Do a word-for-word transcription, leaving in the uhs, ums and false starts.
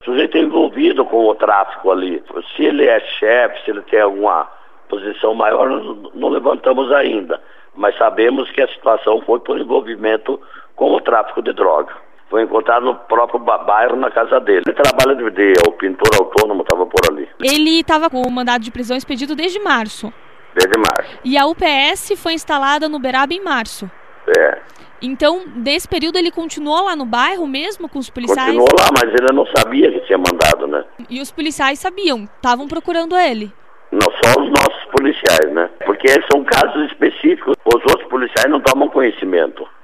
O sujeito é envolvido com o tráfico ali. Se ele é chefe, se ele tem alguma posição maior, não, não levantamos ainda. Mas sabemos que a situação foi por envolvimento com o tráfico de droga. Foi encontrado no próprio bairro, na casa dele. Ele trabalha de dia, o pintor autônomo estava por ali. Ele estava com o mandado de prisão expedido desde março. Desde março. E a U P S foi instalada no Uberaba em março. É. Então, nesse período, ele continuou lá no bairro mesmo com os policiais? Continuou lá, mas ele não sabia que tinha mandado, né? E os policiais sabiam, estavam procurando ele? Não só os nossos policiais, né? Porque são casos específicos, os outros policiais não tomam conhecimento.